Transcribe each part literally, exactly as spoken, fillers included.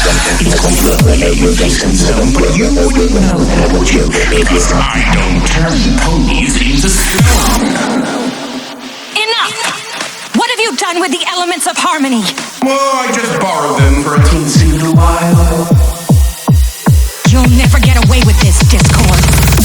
It's completely in Jason's zone, but you wouldn't know that, would you? Because I don't turn ponies into stone. Enough! What have you done with the elements of harmony? Oh, I just borrowed them for a teensy little while. You'll never get away with this, Discord.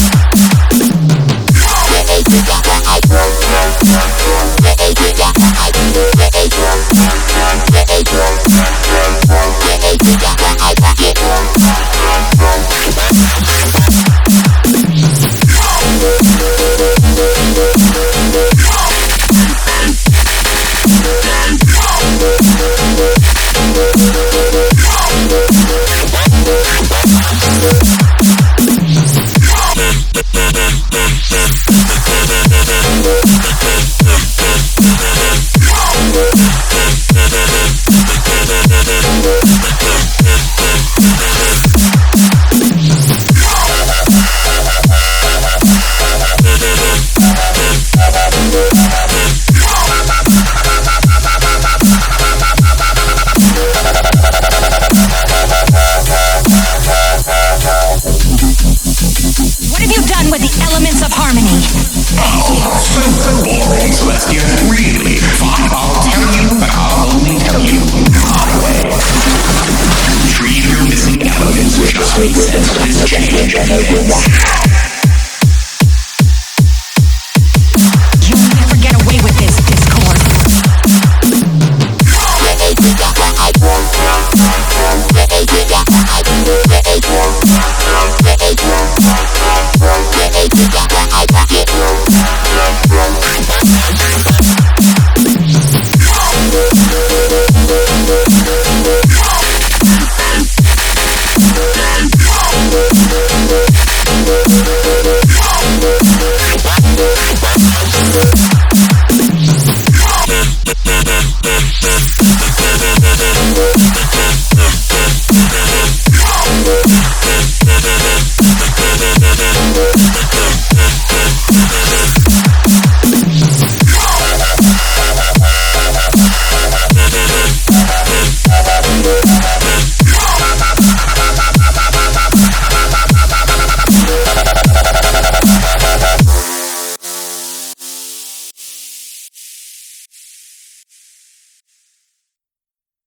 With the elements of harmony. Oh, so boring, Celestia. Really? Fine, I'll tell you, but I'll only tell you my way. Retrieve your missing elements, which just makes sense for this change.